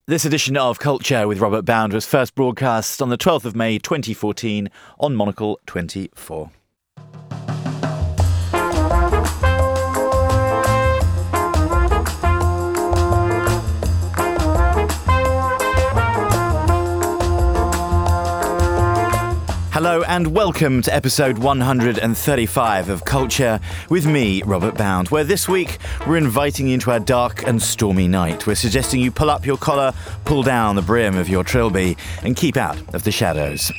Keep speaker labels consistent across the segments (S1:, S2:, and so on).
S1: This edition of Culture with Robert Bound was first broadcast on the 12th of May 2014 on Monocle 24. Hello and welcome to episode 135 of Culture with me, Robert Bound, where this week we're inviting you into our dark and stormy night. We're suggesting you pull up your collar, pull down the brim of your trilby and keep out of the shadows.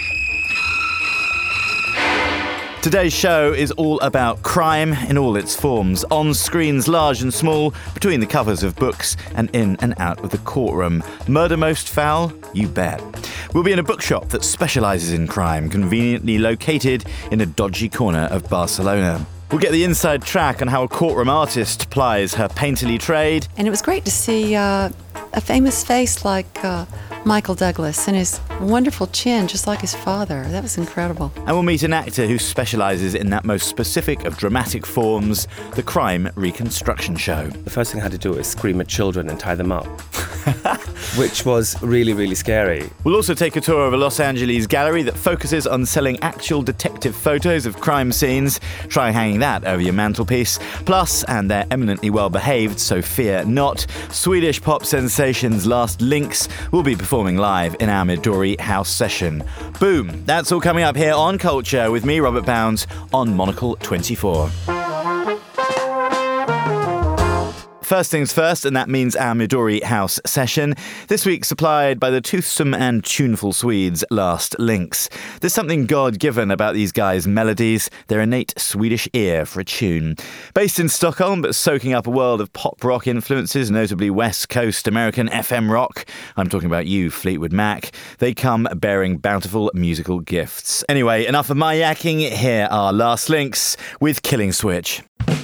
S1: Today's show is all about crime in all its forms, on screens large and small, between the covers of books and in and out of the courtroom. Murder most foul? You bet. We'll be in a bookshop that specialises in crime, conveniently located in a dodgy corner of Barcelona. We'll get the inside track on how a courtroom artist plies her painterly trade.
S2: And it was great to see a famous face like Michael Douglas and his wonderful chin, just like his father. That was incredible.
S1: And we'll meet an actor who specialises in that most specific of dramatic forms, the crime reconstruction show.
S3: The first thing I had to do was scream at children and tie them up, which was really, really scary.
S1: We'll also take a tour of a Los Angeles gallery that focuses on selling actual detective photos of crime scenes. Try hanging that over your mantelpiece. Plus, and they're eminently well-behaved, so fear not, Swedish pop sensations Last Links will be performing live in our Midori House session. Boom! That's all coming up here on Culture with me, Robert Bounds, on Monocle 24. First things first, and that means our Midori House session. This week supplied by the toothsome and tuneful Swedes, Last Links. There's something God-given about these guys' melodies, their innate Swedish ear for a tune. Based in Stockholm, but soaking up a world of pop rock influences, notably West Coast American FM rock. I'm talking about you, Fleetwood Mac. They come bearing bountiful musical gifts. Anyway, enough of my yakking. Here are Last Links with Killing Switch.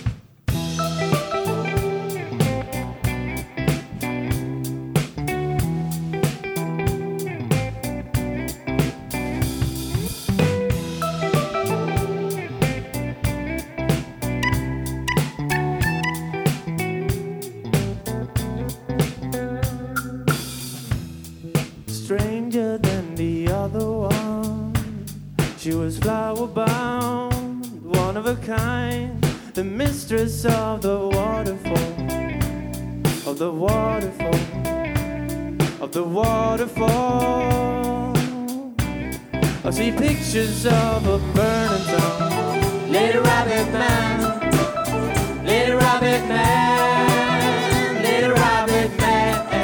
S4: Stranger than the other one, she was flower bound, one of a kind, the mistress of the waterfall, of the waterfall, of the waterfall. I see pictures of a burning town, Lady Rabbit Man, Lady Rabbit Man, Lady Rabbit Man.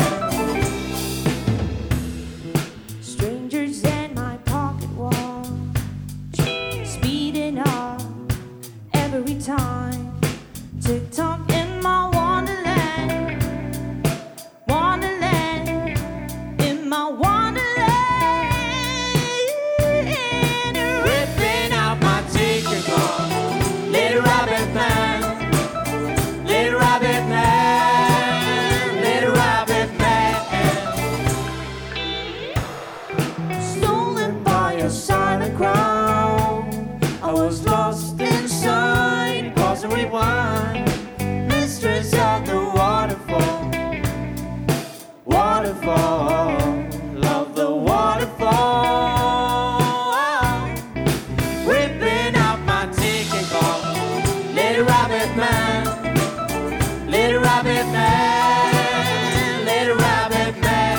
S5: Time, tick-tock in my wonderland, wonderland, in my wonderland,
S4: ripping out my ticket bar, Little Rabbit Man, Little Rabbit Man, Little Rabbit Man.
S5: Stolen by a silent crowd, I was lost inside.
S4: Rewind, mistress of the waterfall, waterfall, love the waterfall, ripping out my ticket call, Little Rabbit Man, Little Rabbit Man, Little Rabbit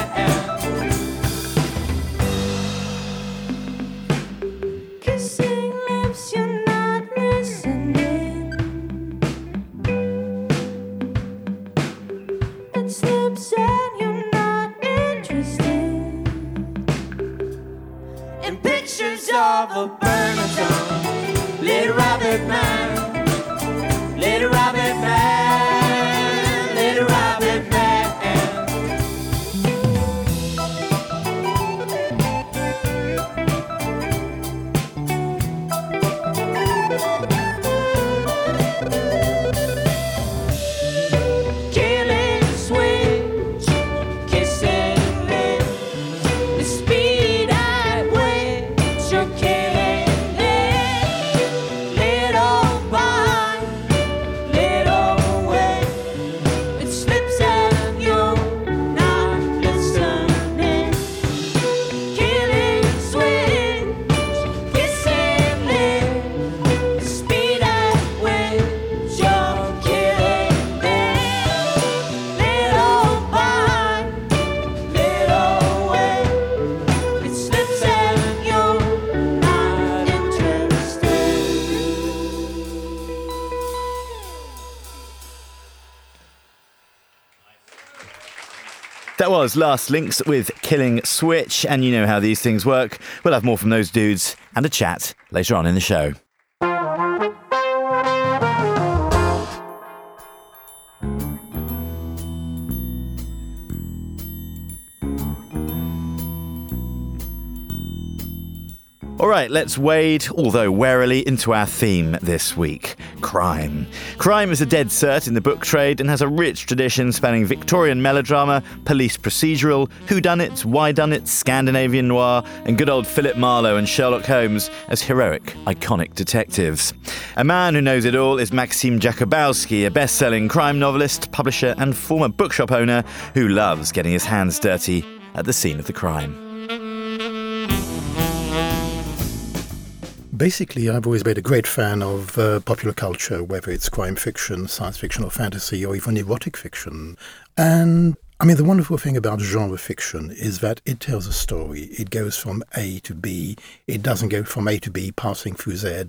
S4: Man.
S5: Kissing lips, you're not listening. Slips and you're not interested
S4: in pictures of a burning town, Little Rabbit Man, Little Rabbit Man, Little Rabbit Man.
S5: speed at which you're killing it. Little
S1: That was Last Links with Killing Switch, and you know how these things work. We'll have more from those dudes and a chat later on in the show. All right, let's wade, although warily, into our theme this week, crime. Crime is a dead cert in the book trade and has a rich tradition spanning Victorian melodrama, police procedural, whodunit, whydunit, Scandinavian noir, and good old Philip Marlowe and Sherlock Holmes as heroic, iconic detectives. A man who knows it all is Maxim Jakubowski, a best-selling crime novelist, publisher, and former bookshop owner who loves getting his hands dirty at the scene of the crime.
S6: Basically, I've always been a great fan of popular culture, whether it's crime fiction, science fiction or fantasy, or even erotic fiction. And, I mean, the wonderful thing about genre fiction is that it tells a story. It goes from A to B. It doesn't go from A to B, passing through Z.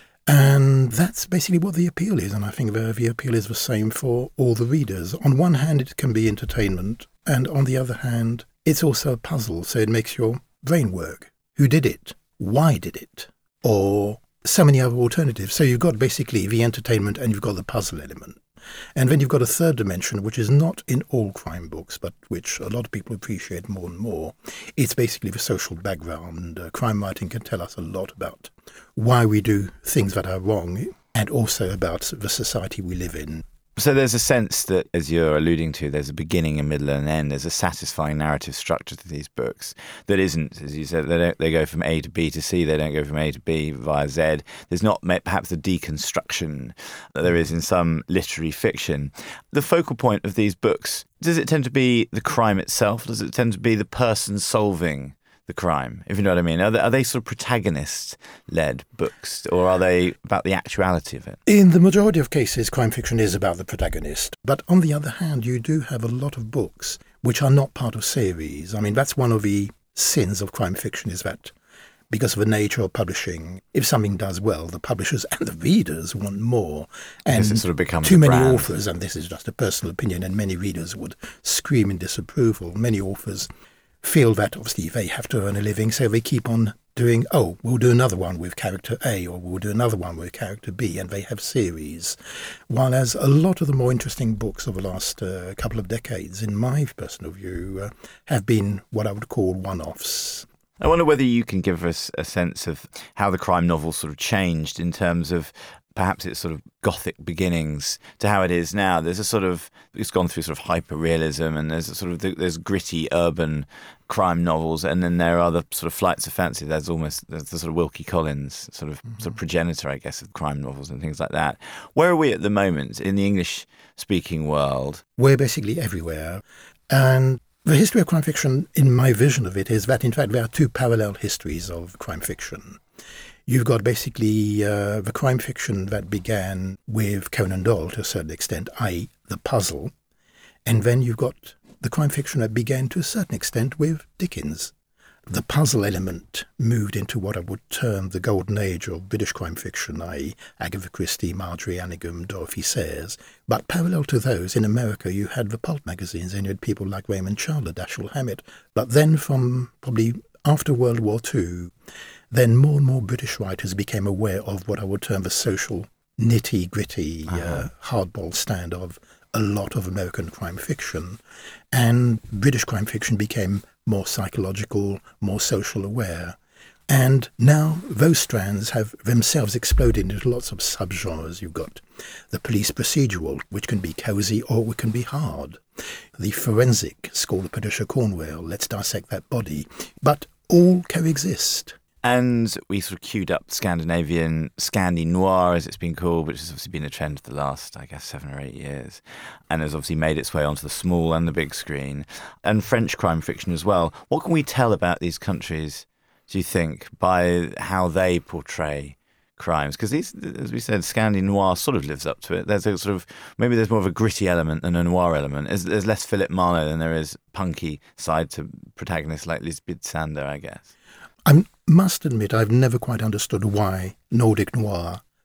S6: And that's basically what the appeal is. And I think the appeal is the same for all the readers. On one hand, it can be entertainment. And on the other hand, it's also a puzzle. So it makes your brain work. Who did it? Why did it? Or so many other alternatives. So you've got basically the entertainment and you've got the puzzle element. And then you've got a third dimension, which is not in all crime books, but which a lot of people appreciate more and more. It's basically the social background. Crime writing can tell us a lot about why we do things that are wrong and also about the society we live in.
S1: So there's a sense that, as you're alluding to, there's a beginning, a middle and an end. There's a satisfying narrative structure to these books that isn't, as you said, they go from A to B to C. They don't go from A to B via Z. There's not perhaps the deconstruction that there is in some literary fiction. The focal point of these books, does it tend to be the crime itself? Does it tend to be the person solving the crime, if you know what I mean? Are they sort of protagonist-led books, or are they about the actuality of it?
S6: In the majority of cases, crime fiction is about the protagonist. But on the other hand, you do have a lot of books which are not part of series. I mean, that's one of the sins of crime fiction, is that because of the nature of publishing, if something does well, the publishers and the readers want more. And
S1: it sort of becomes
S6: too many
S1: brand.
S6: authors, and this is just a personal opinion, and many readers would scream in disapproval. Many authors feel that obviously they have to earn a living, so they keep on doing, we'll do another one with character A, or we'll do another one with character B, and they have series. While as a lot of the more interesting books of the last couple of decades, in my personal view, have been what I would call one-offs.
S1: I wonder whether you can give us a sense of how the crime novel sort of changed in terms of perhaps its sort of gothic beginnings to how it is now. There's a sort of, it's gone through sort of hyper-realism, and there's a sort of, there's gritty urban crime novels, and then there are the sort of flights of fancy. There's the sort of Wilkie Collins sort of progenitor, I guess, of crime novels and things like that. Where are we at the moment in the English-speaking world?
S6: We're basically everywhere. And the history of crime fiction, in my vision of it, is that, in fact, there are two parallel histories of crime fiction. You've got basically the crime fiction that began with Conan Doyle to a certain extent, i.e. the puzzle. And then you've got the crime fiction that began to a certain extent with Dickens. The puzzle element moved into what I would term the golden age of British crime fiction, i.e. Agatha Christie, Marjorie Anigam, Dorothy Sayers. But parallel to those, in America, you had the pulp magazines, and you had people like Raymond Chandler, Dashiell Hammett. But then from probably after World War II, then more and more British writers became aware of what I would term the social nitty-gritty, hardball stand of a lot of American crime fiction. And British crime fiction became more psychological, more social aware. And now those strands have themselves exploded into lots of subgenres. You've got the police procedural, which can be cosy or it can be hard. The forensic, Call the Patricia Cornwell, let's dissect that body. But all coexist.
S1: And we sort of queued up Scandinavian, Scandi noir, as it's been called, which has obviously been a trend for the last, I guess, 7 or 8 years, and has obviously made its way onto the small and the big screen, and French crime fiction as well. What can we tell about these countries, do you think, by how they portray crimes? Because these, as we said, Scandi noir sort of lives up to it. There's a sort of, maybe there's more of a gritty element than a noir element. There's less Philip Marlowe than there is punky side to protagonists like Lisbeth Salander, I guess.
S6: I must admit, I've never quite understood why Nordic noir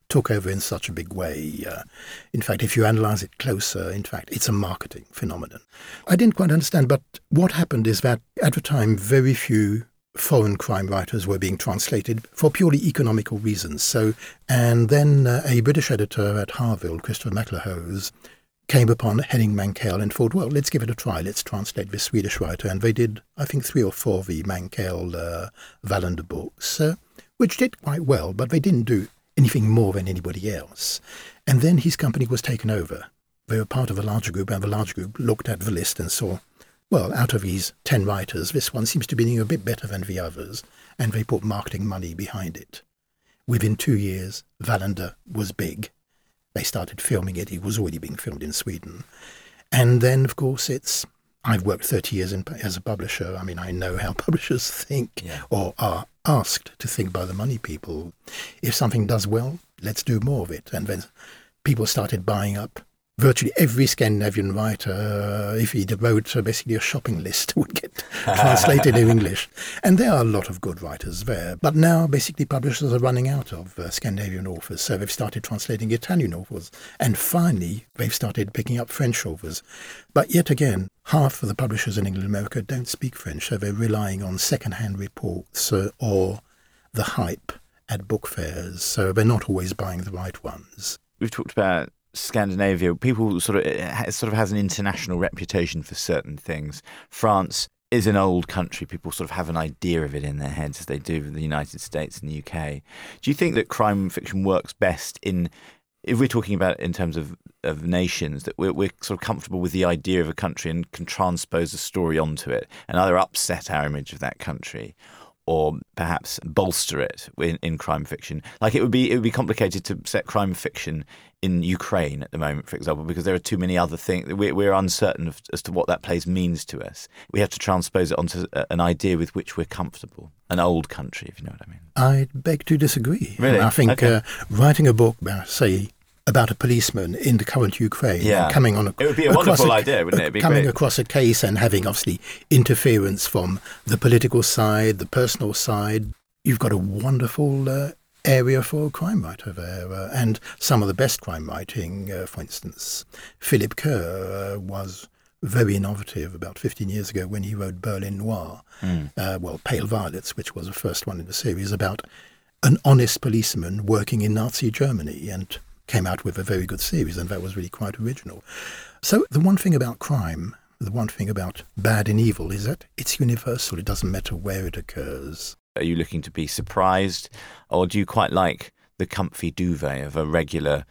S6: took over in such a big way. In fact, if you analyse it closer, in fact, it's a marketing phenomenon. I didn't quite understand, but what happened is that at the time, very few foreign crime writers were being translated for purely economical reasons. And then a British editor at Harville, Christopher MacLehose, came upon Henning Mankell and thought, well, let's give it a try. Let's translate this Swedish writer. And they did, I think, 3 or 4 of the Mankell Wallander books, which did quite well, but they didn't do anything more than anybody else. And then his company was taken over. They were part of a larger group, and the larger group looked at the list and saw, well, out of these 10 writers, this one seems to be doing a bit better than the others, and they put marketing money behind it. Within 2 years, Wallander was big. They started filming it. It was already being filmed in Sweden. And then, of course, I've worked 30 years as a publisher. I mean, I know how publishers think or are asked to think by the money people. If something does well, let's do more of it. And then people started buying up virtually every Scandinavian writer, if he wrote basically a shopping list, would get translated in English. And there are a lot of good writers there. But now, basically, publishers are running out of Scandinavian authors, so they've started translating Italian authors. And finally, they've started picking up French authors. But yet again, half of the publishers in England and America don't speak French, so they're relying on second-hand reports or the hype at book fairs, so they're not always buying the right ones.
S1: We've talked about Scandinavia. People sort of has an international reputation for certain things. France is an old country. People sort of have an idea of it in their heads, as they do with the United States and the UK. Do you think that crime fiction works best if we're talking about in terms of nations, that we're sort of comfortable with the idea of a country and can transpose a story onto it and either upset our image of that country or perhaps bolster it in crime fiction? Like it would be complicated to set crime fiction in Ukraine at the moment, for example, because there are too many other things. We're uncertain as to what that place means to us. We have to transpose it onto an idea with which we're comfortable. An old country, if you know what I mean.
S6: I beg to disagree.
S1: Really?
S6: I think writing a book about a policeman in the current Ukraine, coming on
S1: it would be a wonderful idea, wouldn't it? It'd be
S6: coming
S1: great.
S6: Across a case and having obviously interference from the political side, the personal side. You've got a wonderful area for a crime writer there, and some of the best crime writing. For instance, Philip Kerr was very innovative about 15 years ago when he wrote Berlin Noir, Pale Violets, which was the first one in the series, about an honest policeman working in Nazi Germany, and came out with a very good series, and that was really quite original. So the one thing about crime, the one thing about bad and evil is that it's universal. It doesn't matter where it occurs.
S1: Are you looking to be surprised, or do you quite like the comfy duvet of a regular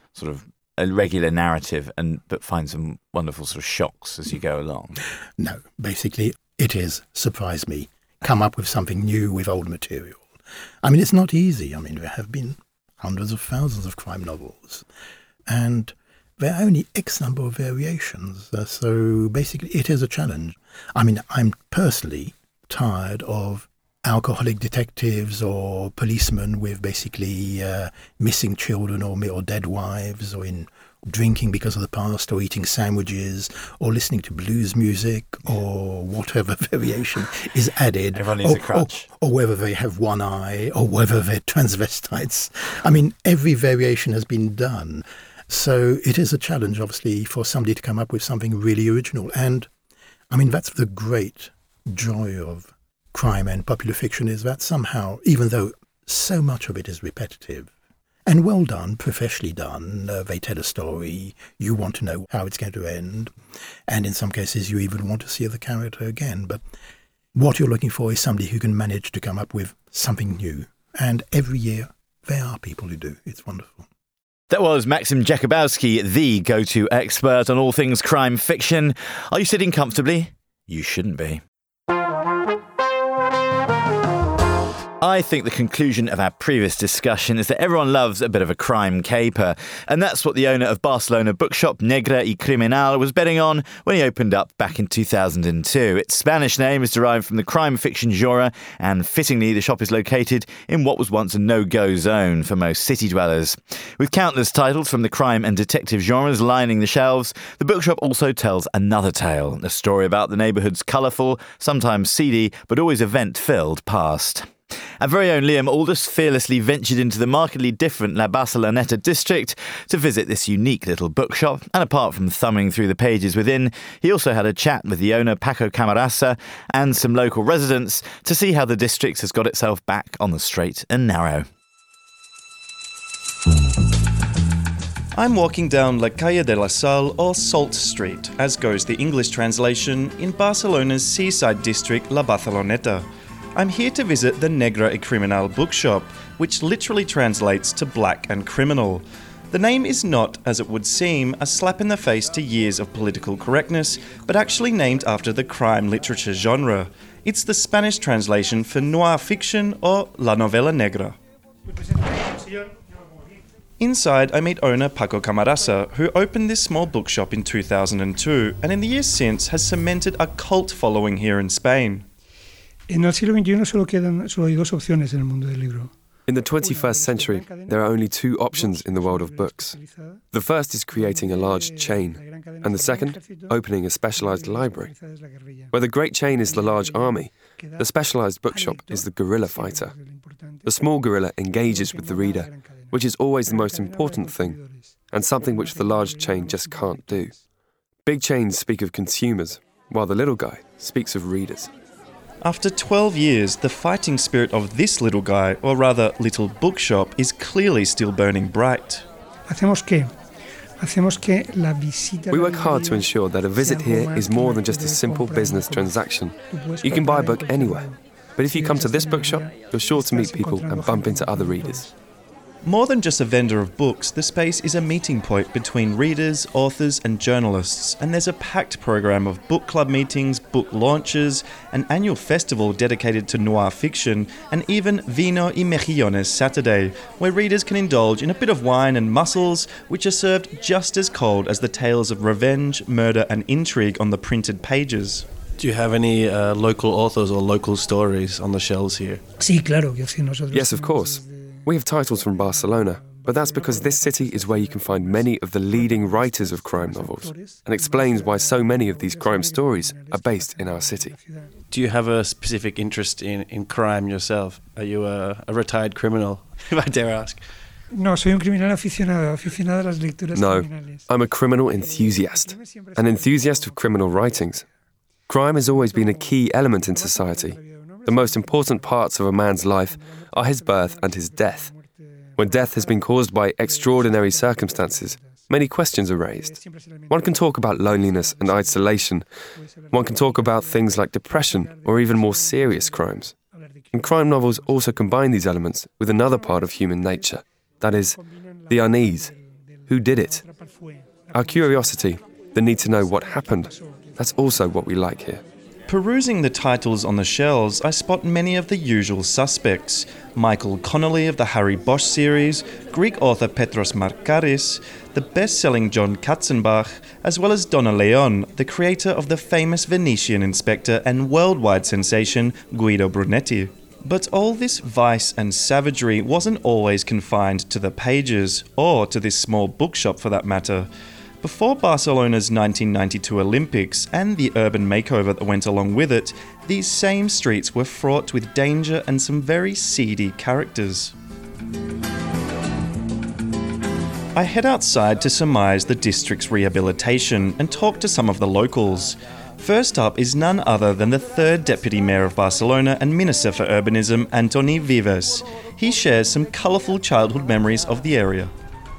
S1: narrative, but find some wonderful sort of shocks as you go along?
S6: No, basically it is surprise me. Come up with something new with old material. I mean, it's not easy. I mean, there have been hundreds of thousands of crime novels, and there are only X number of variations. So basically it is a challenge. I mean, I'm personally tired of alcoholic detectives or policemen with basically missing children or dead wives, or in drinking because of the past, or eating sandwiches, or listening to blues music, or whatever variation is added.
S1: Everyone needs a crutch.
S6: Or whether they have one eye, or whether they're transvestites. I mean, every variation has been done. So it is a challenge, obviously, for somebody to come up with something really original. And, I mean, that's the great joy of crime and popular fiction, is that somehow, even though so much of it is repetitive and well done, professionally done, they tell a story, you want to know how it's going to end, and in some cases you even want to see the character again. But what you're looking for is somebody who can manage to come up with something new. And every year there are people who do. It's wonderful.
S1: That was Maxim Jakubowski, the go-to expert on all things crime fiction. Are you sitting comfortably? You shouldn't be. I think the conclusion of our previous discussion is that everyone loves a bit of a crime caper, and that's what the owner of Barcelona bookshop Negra y Criminal was betting on when he opened up back in 2002. Its Spanish name is derived from the crime fiction genre, and fittingly the shop is located in what was once a no-go zone for most city dwellers. With countless titles from the crime and detective genres lining the shelves, the bookshop also tells another tale, a story about the neighbourhood's colourful, sometimes seedy, but always event-filled past. Our very own Liam Aldous fearlessly ventured into the markedly different La Barceloneta district to visit this unique little bookshop, and apart from thumbing through the pages within, he also had a chat with the owner Paco Camarasa and some local residents to see how the district has got itself back on the straight and narrow.
S7: I'm walking down La Calle de la Sal, or Salt Street, as goes the English translation, in Barcelona's seaside district La Barceloneta. I'm here to visit the Negra y Criminal bookshop, which literally translates to black and criminal. The name is not, as it would seem, a slap in the face to years of political correctness, but actually named after the crime literature genre. It's the Spanish translation for noir fiction, or la novela negra. Inside, I meet owner Paco Camarasa, who opened this small bookshop in 2002 and in the years since has cemented a cult following here in Spain.
S8: En el siglo XXI solo hay dos opciones en el mundo del libro.
S9: In the 21st century, there are only two options in the world of books. The first is creating a large chain, and the second, opening a specialized library. Where the great chain is the large army, the specialized bookshop is the guerrilla fighter. The small guerrilla engages with the reader, which is always the most important thing, and something which the large chain just can't do. Big chains speak of consumers, while the little guy speaks of readers.
S7: After 12 years, the fighting spirit of this little guy, or rather little bookshop, is clearly still burning bright.
S8: ¿Hacemos qué?
S9: We work hard to ensure that a visit here is more than just a simple business transaction. You can buy a book anywhere, but if you come to this bookshop, you're sure to meet people and bump into other readers.
S7: More than just a vendor of books, the space is a meeting point between readers, authors and journalists, and there's a packed program of book club meetings, book launches, an annual festival dedicated to noir fiction, and even Vino y Mejillones Saturday, where readers can indulge in a bit of wine and mussels, which are served just as cold as the tales of revenge, murder and intrigue on the printed pages.
S10: Do you have any local authors or local stories on the shelves here?
S9: Yes, of course. We have titles from Barcelona, but that's because this city is where you can find many of the leading writers of crime novels, and explains why so many of these crime stories are based in our city.
S10: Do you have a specific interest in crime yourself? Are you a retired criminal, if I dare ask?
S8: No, soy un criminal aficionado a las lecturas
S9: No,
S8: criminales.
S9: I'm a criminal enthusiast, an enthusiast of criminal writings. Crime has always been a key element in society. The most important parts of a man's life are his birth and his death. When death has been caused by extraordinary circumstances, many questions are raised. One can talk about loneliness and isolation. One can talk about things like depression or even more serious crimes. And crime novels also combine these elements with another part of human nature, that is, the unease. Who did it? Our curiosity, the need to know what happened, that's also what we like here.
S7: Perusing the titles on the shelves, I spot many of the usual suspects. Michael Connolly of the Harry Bosch series, Greek author Petros Markaris, the best-selling John Katzenbach, as well as Donna Leon, the creator of the famous Venetian inspector and worldwide sensation Guido Brunetti. But all this vice and savagery wasn't always confined to the pages, or to this small bookshop for that matter. Before Barcelona's 1992 Olympics and the urban makeover that went along with it, these same streets were fraught with danger and some very seedy characters. I head outside to surmise the district's rehabilitation and talk to some of the locals. First up is none other than the third Deputy Mayor of Barcelona and Minister for Urbanism, Antoni Vives. He shares some colourful childhood memories of the area.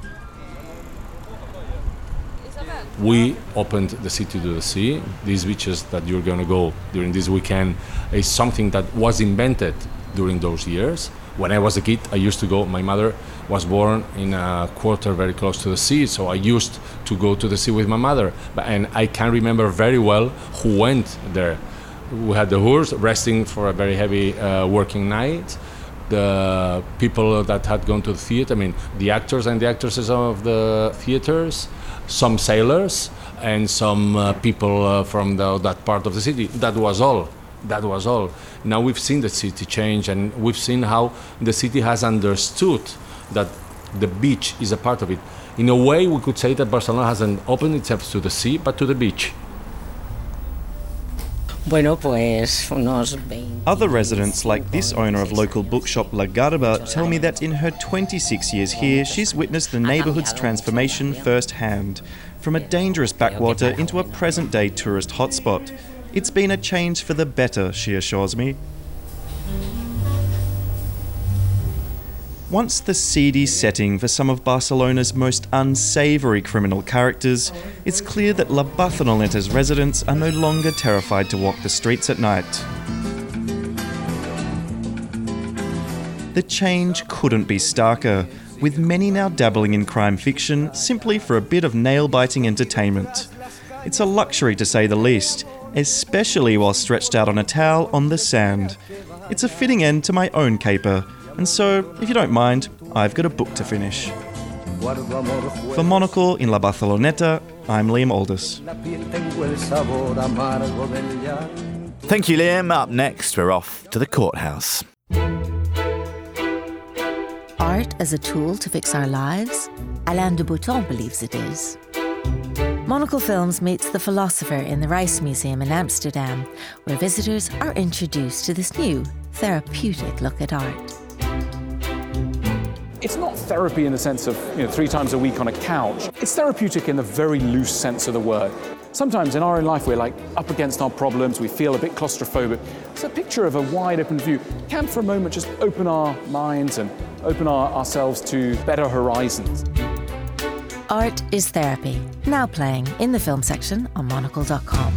S11: We opened the city to the sea. These beaches that you're going to go during this weekend is something that was invented during those years. When I was a kid, I used to go. My mother was born in a quarter very close to the sea, so I used to go to the sea with my mother. And I can remember very well who went there. We had the horse resting for a very heavy working night. The people that had gone to the theater, I mean, the actors and the actresses of the theaters, some sailors, and some people from that part of the city. That was all. Now we've seen the city change, and we've seen how the city has understood that the beach is a part of it. In a way, we could say that Barcelona hasn't opened itself to the sea, but to the beach.
S7: Other residents, like this owner of local bookshop La Garba, tell me that in her 26 years here, she's witnessed the neighbourhood's transformation firsthand, from a dangerous backwater into a present-day tourist hotspot. It's been a change for the better, she assures me. Once the seedy setting for some of Barcelona's most unsavoury criminal characters, it's clear that La Barceloneta's residents are no longer terrified to walk the streets at night. The change couldn't be starker, with many now dabbling in crime fiction simply for a bit of nail-biting entertainment. It's a luxury to say the least, especially while stretched out on a towel on the sand. It's a fitting end to my own caper. And so, if you don't mind, I've got a book to finish. For Monocle in La Barceloneta, I'm Liam Aldous.
S1: Thank you, Liam. Up next, we're off to the courthouse.
S12: Art as a tool to fix our lives? Alain de Botton believes it is. Monocle Films meets the philosopher in the Rijks Museum in Amsterdam, where visitors are introduced to this new, therapeutic look at art.
S13: It's not therapy in the sense of 3 times a week on a couch. It's therapeutic in the very loose sense of the word. Sometimes in our own life we're like up against our problems, we feel a bit claustrophobic. So a picture of a wide open view can for a moment just open our minds and open ourselves to better horizons.
S12: Art is Therapy, now playing in the film section on monocle.com.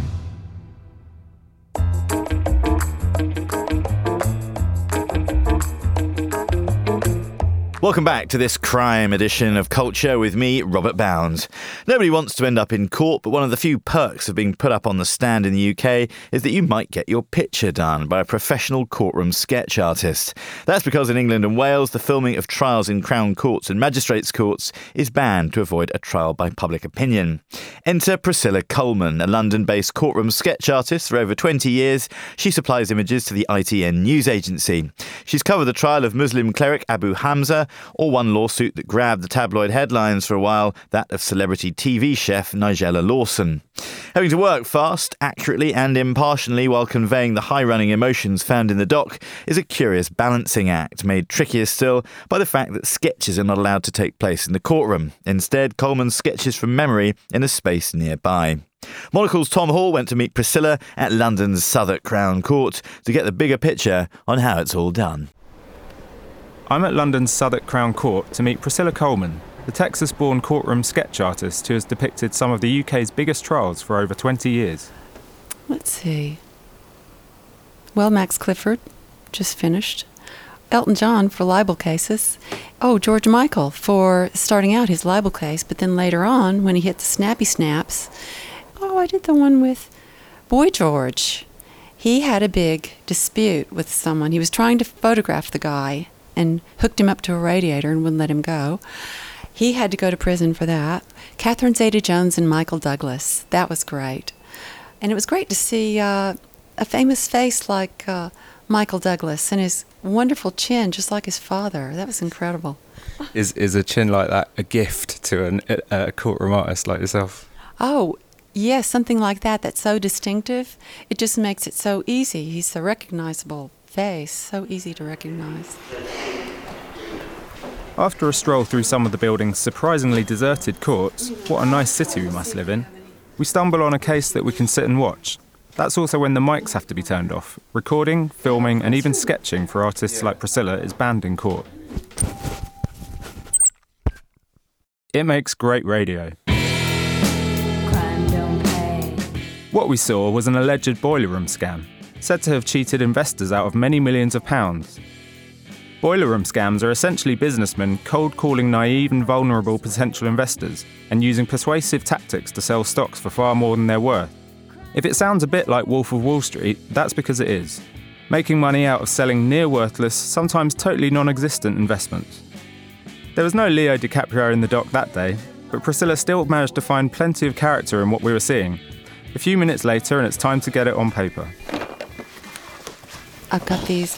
S1: Welcome back to this crime edition of Culture with me, Robert Bound. Nobody wants to end up in court, but one of the few perks of being put up on the stand in the UK is that you might get your picture done by a professional courtroom sketch artist. That's because in England and Wales, the filming of trials in Crown Courts and Magistrates' Courts is banned to avoid a trial by public opinion. Enter Priscilla Coleman, a London-based courtroom sketch artist for over 20 years. She supplies images to the ITN news agency. She's covered the trial of Muslim cleric Abu Hamza, or one lawsuit that grabbed the tabloid headlines for a while, that of celebrity TV chef Nigella Lawson. Having to work fast, accurately and impartially while conveying the high-running emotions found in the doc is a curious balancing act, made trickier still by the fact that sketches are not allowed to take place in the courtroom. Instead, Coleman sketches from memory in a space nearby. Monocle's Tom Hall went to meet Priscilla at London's Southwark Crown Court to get the bigger picture on how it's all done.
S14: I'm at London's Southwark Crown Court to meet Priscilla Coleman, the Texas-born courtroom sketch artist who has depicted some of the UK's biggest trials for over 20 years.
S2: Let's see. Well, Max Clifford, just finished. Elton John for libel cases. Oh, George Michael for starting out his libel case, but then later on, when he hit the snappy snaps, I did the one with Boy George. He had a big dispute with someone. He was trying to photograph the guy and hooked him up to a radiator and wouldn't let him go. He had to go to prison for that. Catherine Zeta-Jones and Michael Douglas. That was great. And it was great to see a famous face like Michael Douglas and his wonderful chin, just like his father. That was incredible.
S14: Is a chin like that a gift to a courtroom artist like yourself?
S2: Oh, yes, something like that. That's so distinctive. It just makes it so easy. He's a recognizable face, so easy to recognize.
S14: After a stroll through some of the building's surprisingly deserted courts, what a nice city we must live in, we stumble on a case that we can sit and watch. That's also when the mics have to be turned off. Recording, filming and even sketching for artists like Priscilla is banned in court. It makes great radio. What we saw was an alleged boiler room scam, said to have cheated investors out of many millions of pounds. Boiler room scams are essentially businessmen cold-calling naive and vulnerable potential investors and using persuasive tactics to sell stocks for far more than they're worth. If it sounds a bit like Wolf of Wall Street, that's because it is. Making money out of selling near-worthless, sometimes totally non-existent investments. There was no Leo DiCaprio in the dock that day, but Priscilla still managed to find plenty of character in what we were seeing. A few minutes later and it's time to get it on paper.
S2: I've got these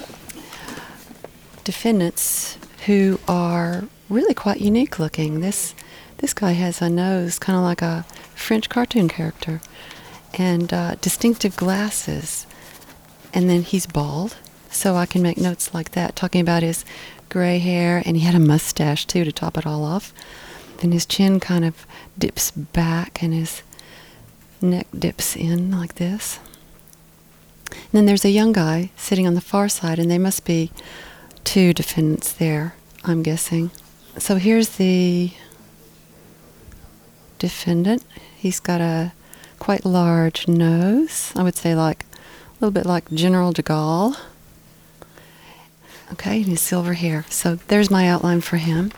S2: defendants who are really quite unique looking. This guy has a nose kind of like a French cartoon character. and distinctive glasses. And then he's bald, so I can make notes like that, talking about his gray hair, and he had a mustache too to top it all off. And his chin kind of dips back and his neck dips in like this. And then there's a young guy sitting on the far side, and they must be 2 defendants there, I'm guessing. So here's the defendant. He's got a quite large nose. I would say like a little bit like General de Gaulle. Okay, and his silver hair. So there's my outline for him.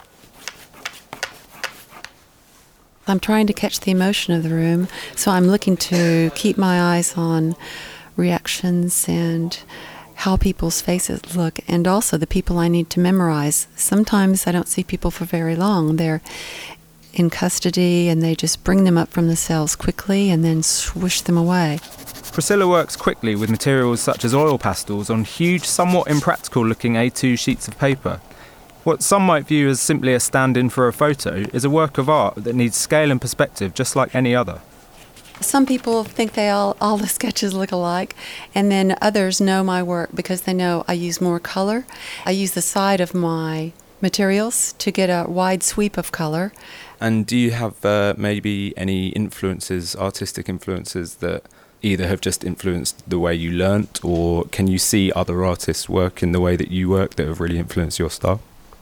S2: I'm trying to catch the emotion of the room, so I'm looking to keep my eyes on reactions and how people's faces look, and also the people I need to memorize. Sometimes I don't see people for very long. They're in custody and they just bring them up from the cells quickly and then swoosh them away.
S14: Priscilla works quickly with materials such as oil pastels on huge, somewhat impractical-looking A2 sheets of paper. What some might view as simply a stand-in for a photo is a work of art that needs scale and perspective just like any other.
S2: Some people think all the sketches look alike, and then others know my work because they know I use more color. I use the side of my materials to get a wide sweep of color.
S14: And do you have maybe any influences, artistic influences, that either have just influenced the way you learnt, or can you see other artists work in the way that you work that have really influenced your style?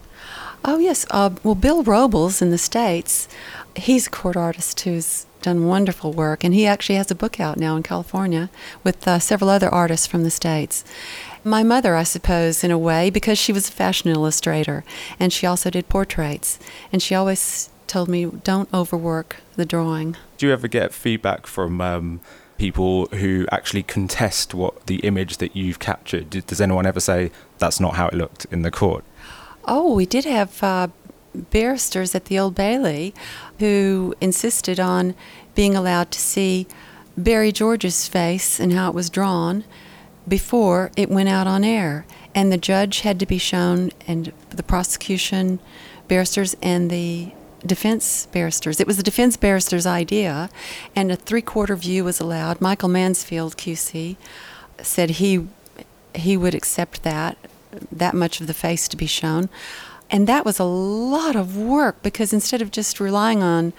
S2: Oh, yes. Well, Bill Robles in the States, he's a court artist who's done wonderful work, and he actually has a book out now in California with several other artists from the States. My mother, I suppose, in a way, because she was a fashion illustrator, and she also did portraits, and she always told me, don't overwork the drawing.
S14: Do you ever get feedback from people who actually contest what the image that you've captured? Does anyone ever say, that's not how it looked in the court?
S2: Oh, we did have barristers at the Old Bailey who insisted on being allowed to see Barry George's face and how it was drawn before it went out on air. And the judge had to be shown, and the prosecution barristers and the defense barristers. It was the defense barrister's idea, and a 3/4 view was allowed. Michael Mansfield, QC, said he would accept that much of the face to be shown. And that was a lot of work, because instead of just relying on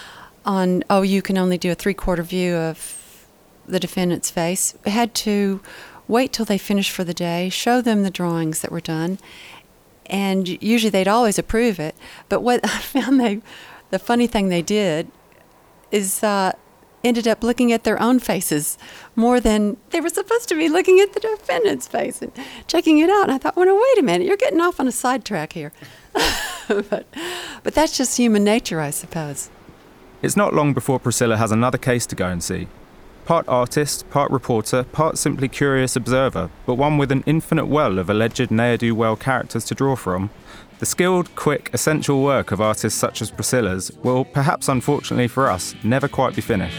S2: you can only do a 3/4 view of the defendant's face, we had to wait till they finished for the day, show them the drawings that were done, and usually they'd always approve it. But what I found the funny thing they did is ended up looking at their own faces more than they were supposed to be looking at the defendant's face and checking it out. And I thought, well, wait a minute, you're getting off on a sidetrack here. but that's just human nature, I suppose.
S14: It's not long before Priscilla has another case to go and see. Part artist, part reporter, part simply curious observer, but one with an infinite well of alleged ne'er-do-well characters to draw from. The skilled, quick, essential work of artists such as Priscilla's will, perhaps unfortunately for us, never quite be finished.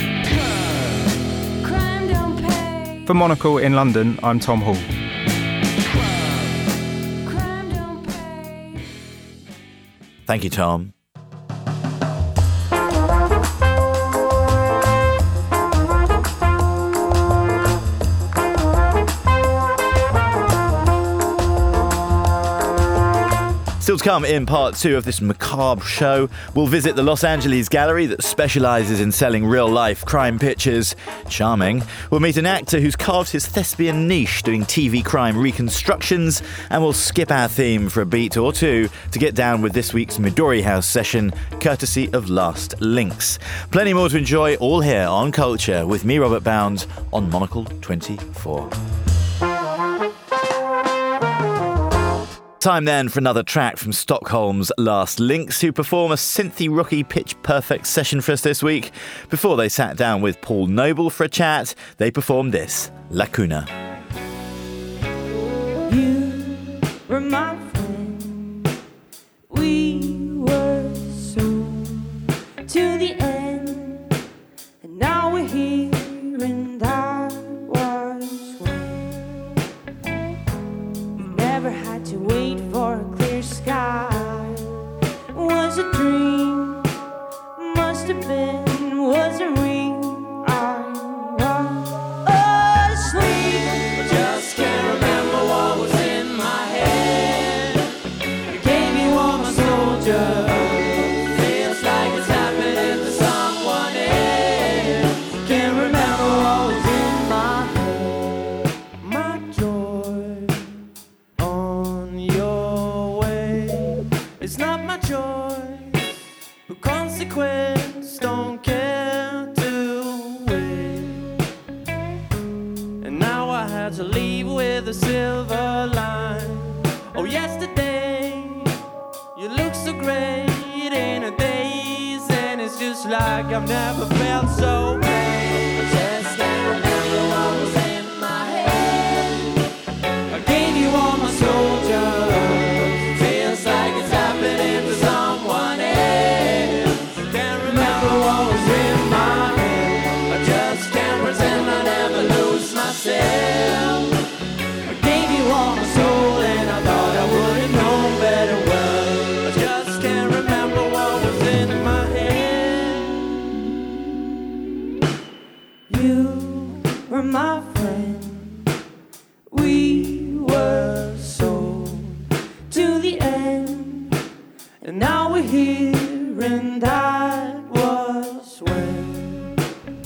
S14: For Monocle in London, I'm Tom Hall.
S1: Thank you, Tom. Still to come in part 2 of this macabre show, we'll visit the Los Angeles gallery that specialises in selling real-life crime pictures. Charming. We'll meet an actor who's carved his thespian niche doing TV crime reconstructions, and we'll skip our theme for a beat or two to get down with this week's Midori House session, courtesy of Last Links. Plenty more to enjoy all here on Culture with me, Robert Bound, on Monocle 24. Time then for another track from Stockholm's Last Links, who perform a synthy rookie pitch perfect session for us this week. Before they sat down with Paul Noble for a chat, they performed this, Lacuna.
S5: You were my friend. We were soon to the end, and now we're here, and that was when we never had to wait for a clear sky. Was a dream, must have been, wasn't real. I
S4: leave with a silver line. Oh, yesterday you look so great in a daze, and it's just like I've never felt so bad. I just can't remember what was in my head. I gave you all my soldiers. Feels like it's happening to someone else. Can't remember what was in my head. I just can't pretend I never lose myself. I gave you all my soul and I thought I would have known better well. I just can't remember what was in my head. You were my friend. We were sold to the end. And now we're here, and that was when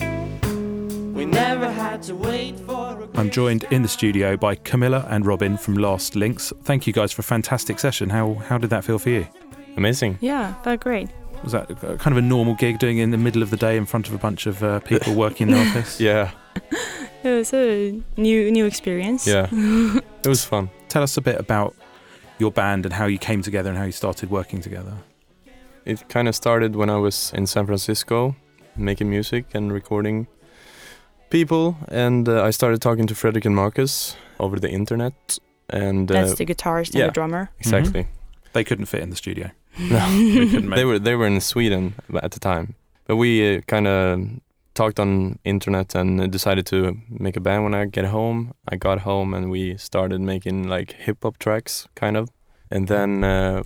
S4: we never had to wait for a...
S15: I'm joined in the studio by Camilla and Robin from Last Links. Thank you guys for a fantastic session. How did that feel for you?
S16: Amazing.
S17: Yeah, felt great.
S15: Was that kind of a normal gig, doing it in the middle of the day in front of a bunch of people working in the office?
S16: Yeah.
S17: It was a new experience.
S16: Yeah, it was fun.
S15: Tell us a bit about your band and how you came together and how you started working together.
S16: It kind of started when I was in San Francisco, making music and recording people, and I started talking to Fredrik and Marcus over the internet. And
S17: that's the guitarist and the drummer.
S16: Exactly.
S15: Mm-hmm. They couldn't fit in the studio.
S16: No, they were in Sweden at the time, but we kind of talked on internet and decided to make a band when I got home. I got home and we started making like hip hop tracks, kind of. And then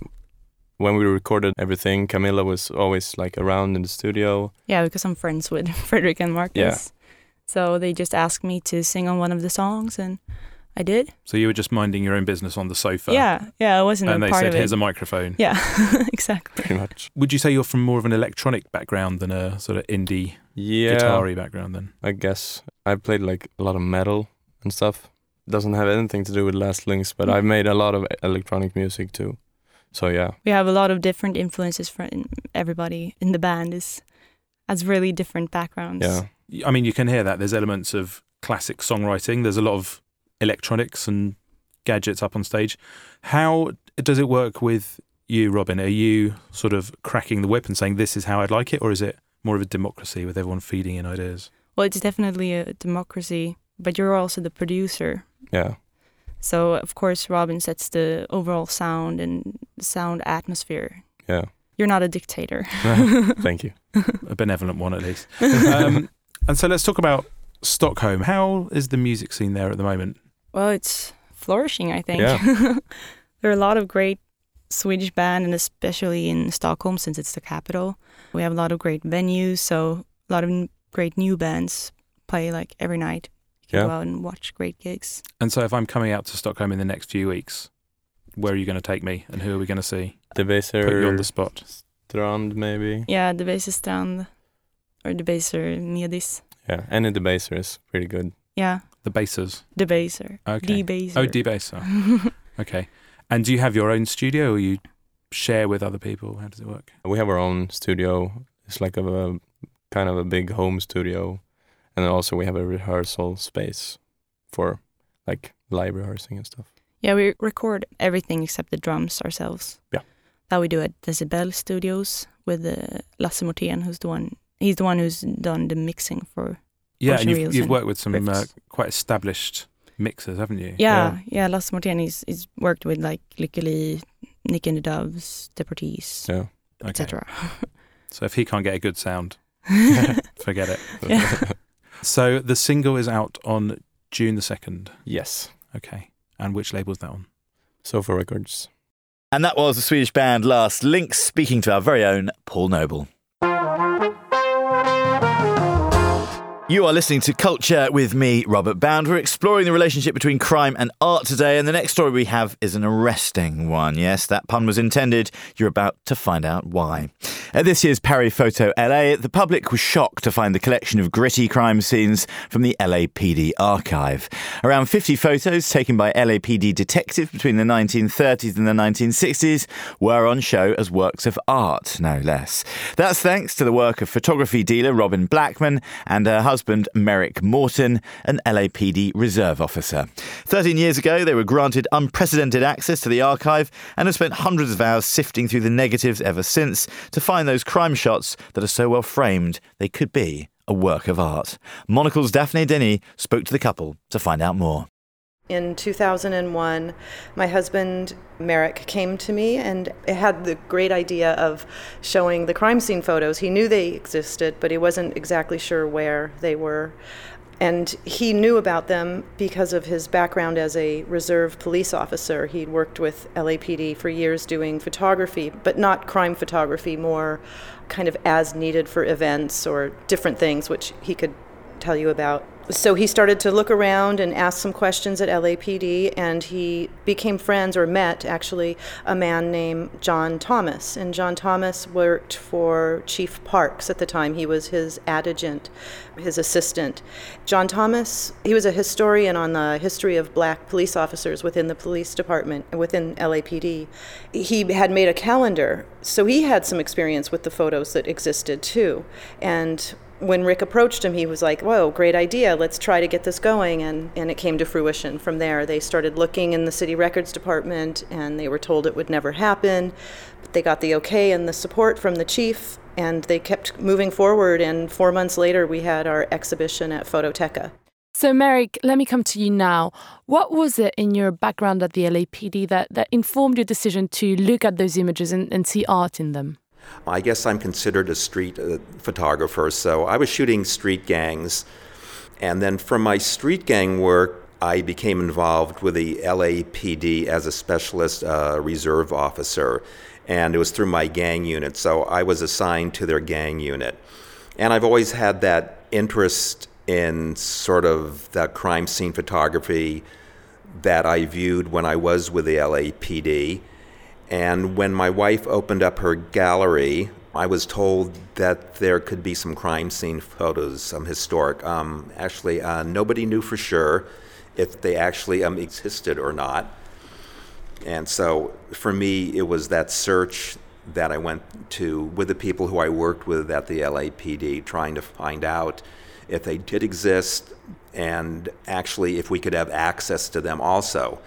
S16: when we recorded everything, Camilla was always like around in the studio.
S17: Yeah, because I'm friends with Fredrik and Marcus.
S16: Yeah.
S17: So they just asked me to sing on one of the songs, and I did.
S15: So you were just minding your own business on the sofa?
S17: Yeah, I wasn't a part of it.
S15: And they said, here's a microphone.
S17: Yeah, exactly.
S16: Pretty much.
S15: Would you say you're from more of an electronic background than a sort of indie guitar-y background then?
S16: I guess. I played like a lot of metal and stuff. Doesn't have anything to do with Last Links, but I've made a lot of electronic music too. So yeah.
S17: We have a lot of different influences from everybody in the band has really different backgrounds.
S16: Yeah.
S15: I mean, you can hear that. There's elements of classic songwriting. There's a lot of electronics and gadgets up on stage. How does it work with you, Robin? Are you sort of cracking the whip and saying, this is how I'd like it? Or is it more of a democracy with everyone feeding in ideas?
S17: Well, it's definitely a democracy, but you're also the producer.
S16: Yeah.
S17: So, of course, Robin sets the overall sound and sound atmosphere.
S16: Yeah.
S17: You're not a dictator.
S16: Thank you.
S15: A benevolent one, at least. And so let's talk about Stockholm. How is the music scene there at the moment?
S17: Well, it's flourishing, I think.
S16: Yeah.
S17: There are a lot of great Swedish bands, and especially in Stockholm, since it's the capital. We have a lot of great venues, so a lot of great new bands play like every night. You can go out and watch great gigs.
S15: And so if I'm coming out to Stockholm in the next few weeks, where are you going to take me and who are we going to see?
S16: Debaser.
S15: Put you on the spot.
S16: Strand, maybe.
S17: Yeah, Debaser Strand or Debaser Medis.
S16: Yeah, any Debaser is pretty good.
S17: Yeah.
S15: The Basers.
S17: Debaser.
S15: Okay.
S17: Debaser.
S15: Oh, Debaser. Okay. And do you have your own studio or you share with other people? How does it work?
S16: We have our own studio. It's like a kind of a big home studio. And then also we have a rehearsal space for like live rehearsing and stuff.
S17: Yeah, we record everything except the drums ourselves.
S16: Yeah.
S17: That we do at Decibel Studios with Lasse Mortén, he's the one who's done the mixing for
S15: Yeah, and you've worked with some quite established mixers, haven't you?
S17: Yeah, Lasse Mortén, he's worked with like Lykke Li, Nick and the Doves, Deportees, etc.
S15: So if he can't get a good sound, forget it.
S17: Yeah.
S15: So the single is out on June the 2nd?
S16: Yes.
S15: Okay. And which label is that on?
S16: Sofa Records.
S1: And that was the Swedish band Last Links speaking to our very own Paul Noble. You are listening to Culture with me, Robert Bound. We're exploring the relationship between crime and art today, and the next story we have is an arresting one. Yes, that pun was intended. You're about to find out why. At this year's Paris Photo LA, the public was shocked to find the collection of gritty crime scenes from the LAPD archive. Around 50 photos taken by LAPD detectives between the 1930s and the 1960s were on show as works of art, no less. That's thanks to the work of photography dealer Robin Blackman and her husband husband, Merrick Morton, an LAPD reserve officer. 13 years ago, they were granted unprecedented access to the archive and have spent hundreds of hours sifting through the negatives ever since to find those crime shots that are so well framed they could be a work of art. Monocle's Daphne Denis spoke to the couple to find out more.
S18: In 2001, my husband, Merrick, came to me and had the great idea of showing the crime scene photos. He knew they existed, but he wasn't exactly sure where they were. And he knew about them because of his background as a reserve police officer. He'd worked with LAPD for years doing photography, but not crime photography, more kind of as needed for events or different things, which he could tell you about. So he started to look around and ask some questions at LAPD, and he became friends, or met, actually, a man named John Thomas. And John Thomas worked for Chief Parks at the time. He was his adjutant, his assistant. John Thomas, he was a historian on the history of black police officers within the police department, within LAPD. He had made a calendar, so he had some experience with the photos that existed too. And when Rick approached him, he was like, whoa, great idea, let's try to get this going. And it came to fruition from there. They started looking in the city records department, and they were told it would never happen. But they got the okay and the support from the chief, and they kept moving forward. And 4 months later, we had our exhibition at Phototeca.
S19: So, Merrick, let me come to you now. What was it in your background at the LAPD that informed your decision to look at those images and see art in them?
S20: I guess I'm considered a street photographer, so I was shooting street gangs. And then from my street gang work, I became involved with the LAPD as a specialist reserve officer. And it was through my gang unit, so I was assigned to their gang unit. And I've always had that interest in sort of that crime scene photography that I viewed when I was with the LAPD. And when my wife opened up her gallery, I was told that there could be some crime scene photos, some historic. Actually, nobody knew for sure if they actually existed or not. And so for me, it was that search that I went to with the people who I worked with at the LAPD, trying to find out if they did exist and actually if we could have access to them also.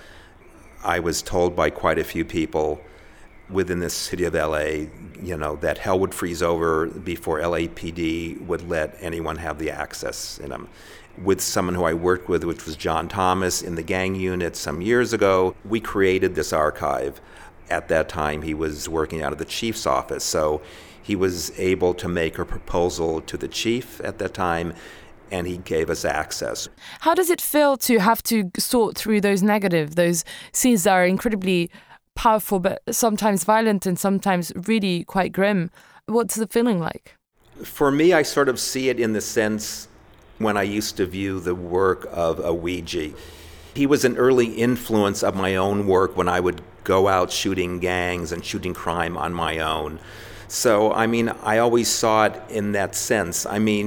S20: I was told by quite a few people within the city of LA, that hell would freeze over before LAPD would let anyone have the access in them. With someone who I worked with, which was John Thomas in the gang unit some years ago, we created this archive. At that time, he was working out of the chief's office, so he was able to make a proposal to the chief at that time, and he gave us access.
S19: How does it feel to have to sort through those negatives, those scenes that are incredibly powerful, but sometimes violent and sometimes really quite grim? What's the feeling like?
S20: For me, I sort of see it in the sense when I used to view the work of Ouija. He was an early influence of my own work when I would go out shooting gangs and shooting crime on my own. So, I always saw it in that sense.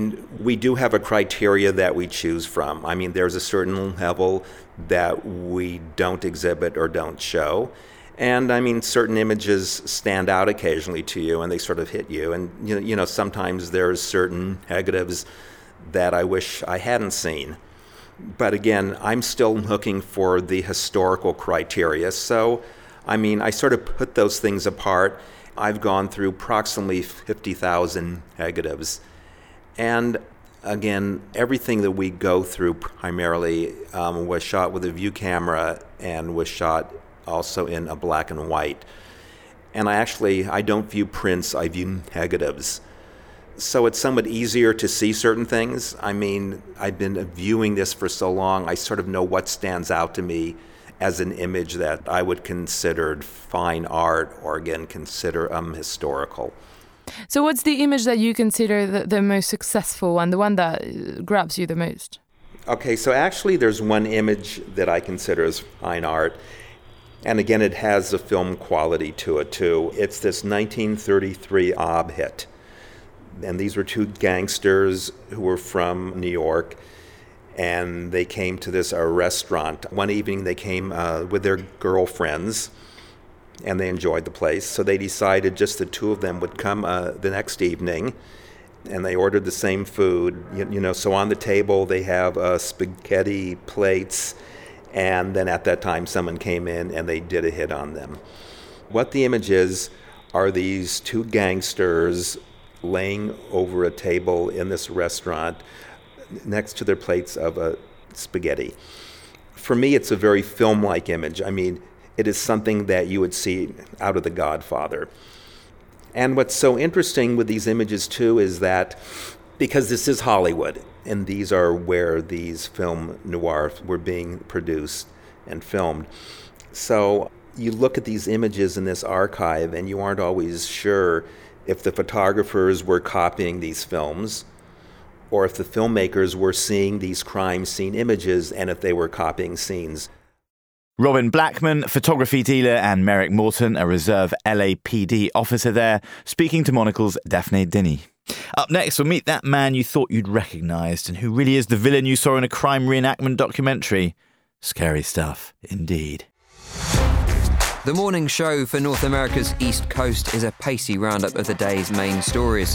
S20: We do have a criteria that we choose from. There's a certain level that we don't exhibit or don't show. And, certain images stand out occasionally to you and they sort of hit you. And, sometimes there's certain negatives that I wish I hadn't seen. But again, I'm still looking for the historical criteria. So, I sort of put those things apart. I've gone through approximately 50,000 negatives. And again, everything that we go through primarily was shot with a view camera and was shot also in a black and white. And I don't view prints, I view negatives. So it's somewhat easier to see certain things. I've been viewing this for so long, I sort of know what stands out to me as an image that I would consider fine art or, again, consider historical.
S19: So what's the image that you consider the most successful and the one that grabs you the most?
S20: Okay, so actually there's one image that I consider as fine art. And again, it has a film quality to it, too. It's this 1933 mob hit. And these were two gangsters who were from New York. And they came to this restaurant. One evening they came with their girlfriends, and they enjoyed the place. So they decided just the two of them would come the next evening and they ordered the same food. So on the table they have spaghetti plates, and then at that time someone came in and they did a hit on them. What the image is are these two gangsters laying over a table in this restaurant next to their plates of spaghetti. For me, it's a very film-like image. I mean, it is something that you would see out of The Godfather. And what's so interesting with these images, too, is that because this is Hollywood, and these are where these film noirs were being produced and filmed. So you look at these images in this archive, and you aren't always sure if the photographers were copying these films or if the filmmakers were seeing these crime scene images and if they were copying scenes.
S1: Robin Blackman, photography dealer, and Merrick Morton, a reserve LAPD officer there, speaking to Monocle's Daphne Dinny. Up next, we'll meet that man you thought you'd recognised and who really is the villain you saw in a crime reenactment documentary. Scary stuff, indeed.
S21: The morning show for North America's East Coast is a pacey roundup of the day's main stories.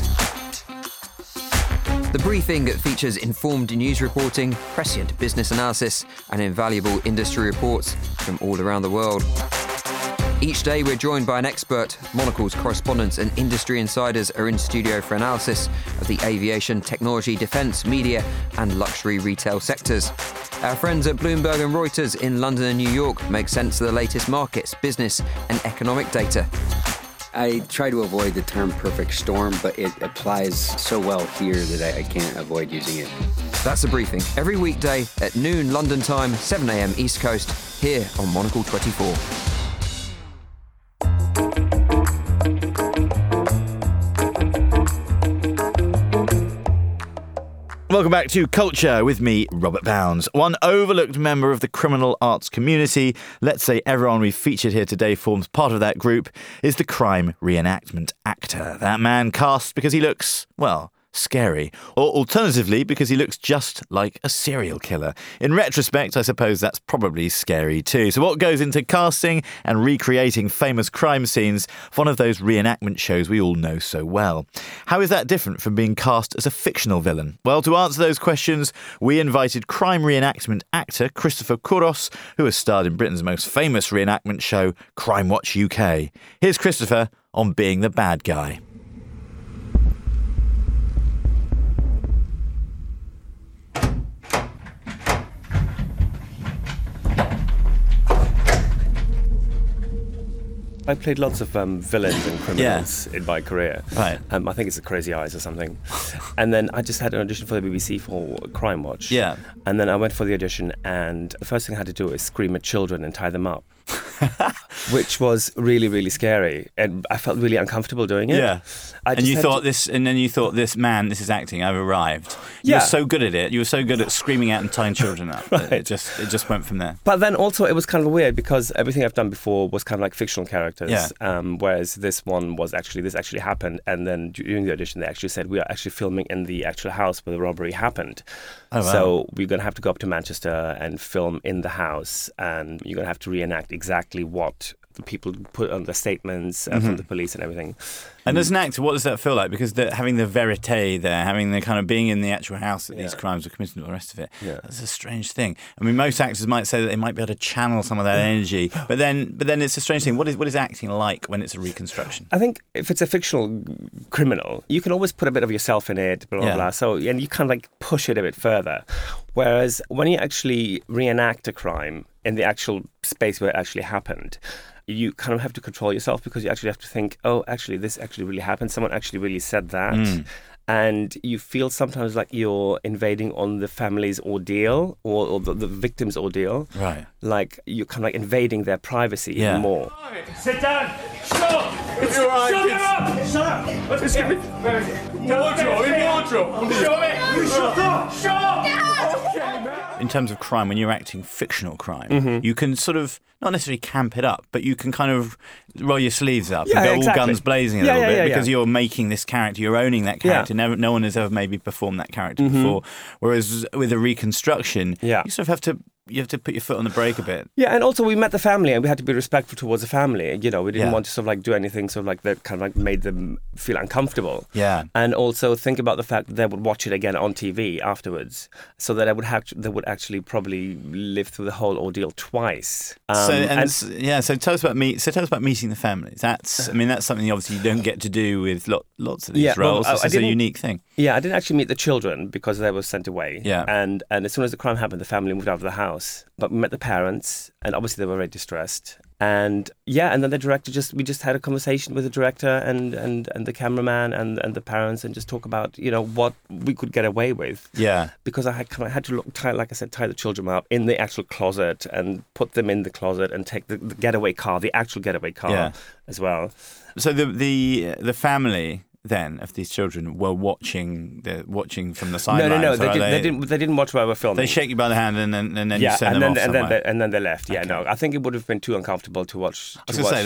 S21: The briefing features informed news reporting, prescient business analysis, and invaluable industry reports from all around the world. Each day we're joined by an expert. Monocle's correspondents and industry insiders are in studio for analysis of the aviation, technology, defence, media and luxury retail sectors. Our friends at Bloomberg and Reuters in London and New York make sense of the latest markets, business and economic data.
S22: I try to avoid the term perfect storm, but it applies so well here that I can't avoid using it.
S21: That's The Briefing, every weekday at noon London time, 7 a.m. East Coast, here on Monocle 24.
S1: Welcome back to Culture with me, Robert Bounds. One overlooked member of the criminal arts community, let's say everyone we've featured here today forms part of that group, is the crime reenactment actor. That man cast because he looks, well, scary, or alternatively because he looks just like a serial killer. In retrospect, I suppose that's probably scary too. So what goes into casting and recreating famous crime scenes for one of those reenactment shows we all know so well? How is that different from being cast as a fictional villain? Well, to answer those questions, we invited crime reenactment actor Christopher Kouros, who has starred in Britain's most famous reenactment show, Crime Watch UK. Here's Christopher on being the bad guy.
S3: I played lots of villains and criminals in my career.
S1: Right.
S3: I think it's the Crazy Eyes or something. And then I just had an audition for the BBC for Crime Watch.
S1: Yeah.
S3: And then I went for the audition, and the first thing I had to do is scream at children and tie them up, which was really, really scary. And I felt really uncomfortable doing it.
S1: Yeah. And then you thought, this man, this is acting, I've arrived. You were so good at it. You were so good at screaming at and tying children up. Right. It just went from there.
S3: But then also it was kind of weird because everything I've done before was kind of like fictional characters.
S1: Yeah.
S3: Whereas this one was this actually happened. And then during the audition, they actually said, we are actually filming in the actual house where the robbery happened.
S1: Oh, wow.
S3: So we're going to have to go up to Manchester and film in the house. And you're going to have to reenact exactly what the people put on the statements from the police and everything.
S1: And as an actor, what does that feel like? Because having the verite there, having the kind of being in the actual house that these crimes were committed and all the rest of it, that's a strange thing. I mean, most actors might say that they might be able to channel some of that energy, but then it's a strange thing. What is acting like when it's a reconstruction?
S3: I think if it's a fictional criminal, you can always put a bit of yourself in it, blah, blah, blah. So, and you kind of like push it a bit further. Whereas when you actually reenact a crime in the actual space where it actually happened, you kind of have to control yourself because you actually have to think, oh, actually, this actually really happened. Someone actually really said that. And you feel sometimes like you're invading on the family's ordeal or the victim's ordeal.
S1: Right.
S3: Like you're kind of like invading their privacy even more.
S5: Sit down! Stop! It's all right, shut up! Shut up! Let's get me... Wardrobe! Show me! Shut up! Shut up!
S1: In terms of crime, when you're acting fictional crime, you can sort of, not necessarily camp it up, but you can kind of roll your sleeves up and go all guns blazing a little bit because you're making this character, you're owning that character. No one has ever maybe performed that character before. Whereas with a reconstruction, you sort of have to put your foot on the brake a bit.
S3: Yeah, and also we met the family, and we had to be respectful towards the family. You know, we didn't want to sort of like do anything sort of like that kind of like made them feel uncomfortable.
S1: Yeah.
S3: And also think about the fact that they would watch it again on TV afterwards, so that they would actually probably live through the whole ordeal twice.
S1: So tell us about meeting the families. That's something obviously you don't get to do with lots of these roles. This is a unique thing.
S3: Yeah, I didn't actually meet the children because they were sent away.
S1: Yeah.
S3: And as soon as the crime happened, the family moved out of the house. But we met the parents, and obviously they were very distressed. And and then the director we just had a conversation with the director and the cameraman and the parents, and just talk about, you know, what we could get away with.
S1: Yeah.
S3: Because I had to tie the children up in the actual closet and put them in the closet and take the getaway car, the actual getaway car as well.
S1: So the family then of these children were watching from the sidelines.
S3: No, they didn't watch while we were filming.
S1: They shake you by the hand and then you send them off somewhere.
S3: And then they left. Yeah, no, I think it would have been too uncomfortable to watch.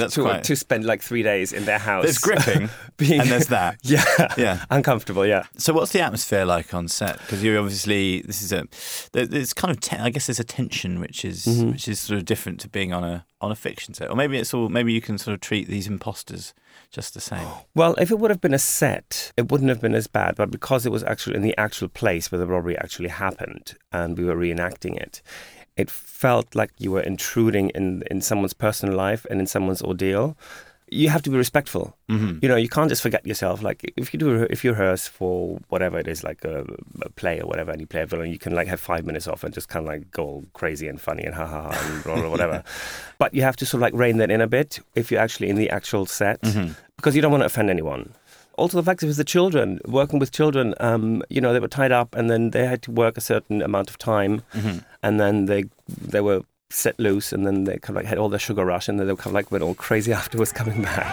S1: To
S3: spend like 3 days in their house.
S1: There's gripping, and there's that.
S3: Yeah, uncomfortable. Yeah.
S1: So what's the atmosphere like on set? Because you obviously there's kind of I guess there's a tension which is sort of different to being on a fiction set, or maybe you can sort of treat these imposters just the same.
S3: Well, if it would have been a set, it wouldn't have been as bad. But because it was actually in the actual place where the robbery actually happened, and we were reenacting it, it felt like you were intruding in someone's personal life and in someone's ordeal. You have to be respectful. Mm-hmm. You know, you can't just forget yourself. Like if you rehearse for whatever it is, like a play or whatever, and you play a villain, you can like have 5 minutes off and just kind of like go crazy and funny and ha ha ha and whatever. But you have to sort of like rein that in a bit if you're actually in the actual set, because you don't want to offend anyone. Also, the fact that it was the children, working with children, you know, they were tied up and then they had to work a certain amount of time, and then they were set loose, and then they kind of like had all their sugar rush, and then they kind of like went all crazy afterwards coming back.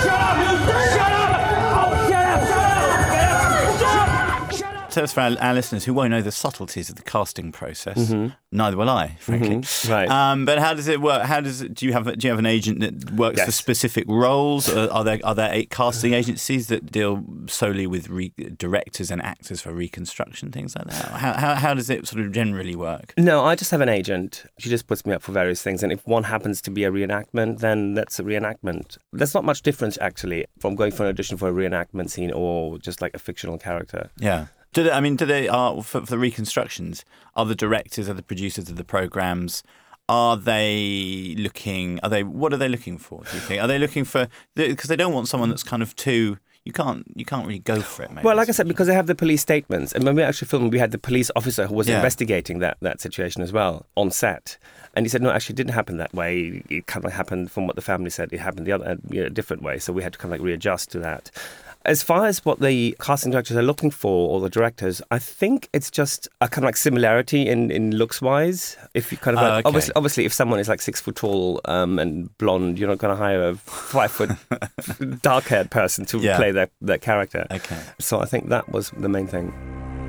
S1: Tell us for our listeners who won't know the subtleties of the casting process. Neither will I, frankly.
S3: Right.
S1: But how does it work? Do you have an agent that works for specific roles? Are there casting agencies that deal solely with directors and actors for reconstruction, things like that? How does it sort of generally work?
S3: No, I just have an agent. She just puts me up for various things, and if one happens to be a reenactment, then that's a reenactment. There's not much difference actually from going for an audition for a reenactment scene or just like a fictional character.
S1: Yeah. For the reconstructions, are the directors, are the producers of the programs, what are they looking for, do you think? Are they looking for, because they don't want someone that's kind of too, you can't really go for it, maybe.
S3: Well, like I said, because they have the police statements, and when we actually filmed, we had the police officer who was investigating that situation as well on set. And he said, no, actually it didn't happen that way. It kind of happened from what the family said. It happened the other different way. So we had to kind of like readjust to that. As far as what the casting directors are looking for, or the directors, I think it's just a kind of like similarity in looks-wise. If you kind of obviously, if someone is like 6 foot tall and blonde, you're not going to hire a 5 foot dark-haired person to play that character.
S1: Okay.
S3: So I think that was the main thing.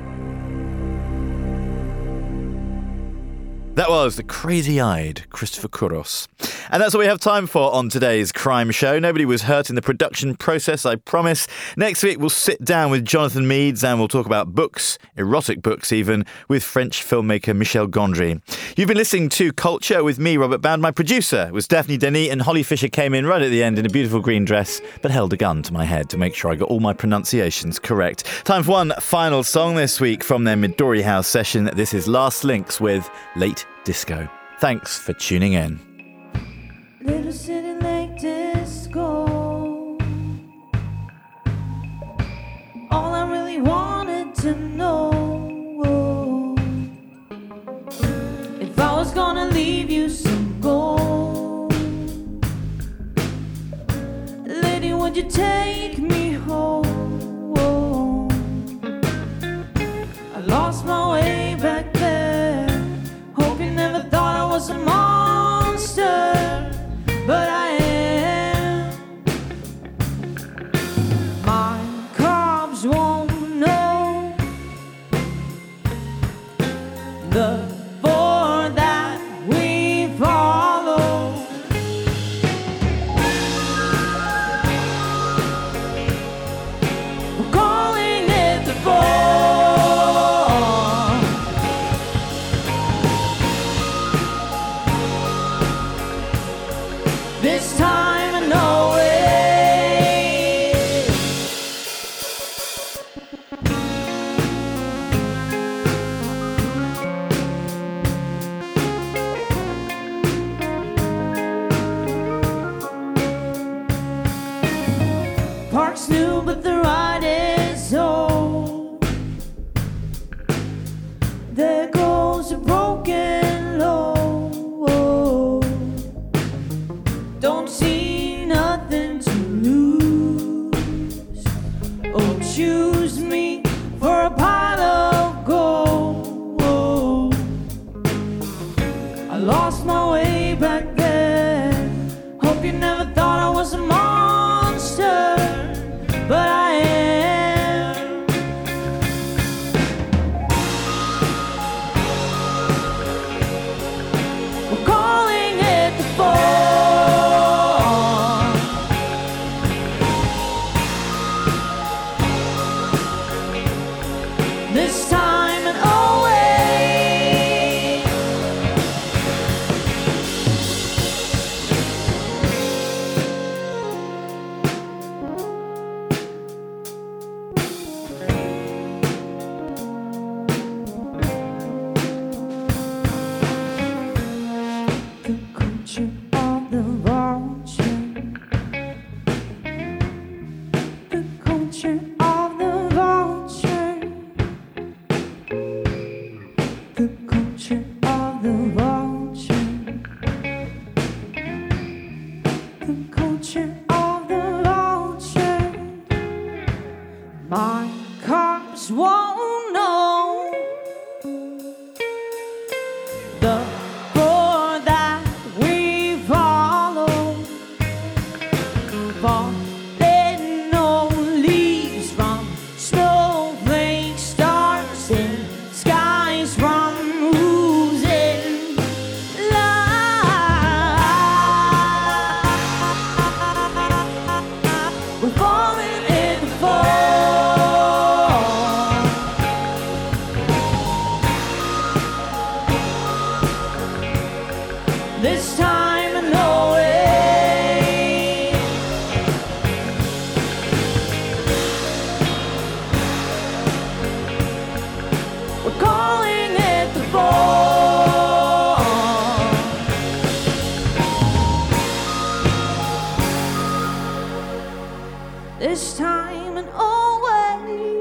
S1: That was the crazy-eyed Christopher Kouros. And that's all we have time for on today's Crime Show. Nobody was hurt in the production process, I promise. Next week, we'll sit down with Jonathan Meades and we'll talk about books, erotic books even, with French filmmaker Michel Gondry. You've been listening to Culture with me, Robert Bound. My producer was Daphne Denis, and Holly Fisher came in right at the end in a beautiful green dress, but held a gun to my head to make sure I got all my pronunciations correct. Time for one final song this week from their Midori House session. This is Last Links with Late Disco. Thanks for tuning in.
S5: Little city lake disco. All I really wanted to know, if I was gonna leave you, so go. Lady, would you take me home? I lost my way back there. Hope you never thought I was a monster. my way back then. Hope you never thought I was a monster, but I am. We're calling it the fall. This time and always. The culture of the vulture. The culture of the vulture. The culture of the vulture. The culture of the vulture. My cops won't know the roar that we follow. Falling no leaves from snowflake stars in skies from oozing light. We're falling in the fall. This time and no way. We're calling it the fall. This time and always.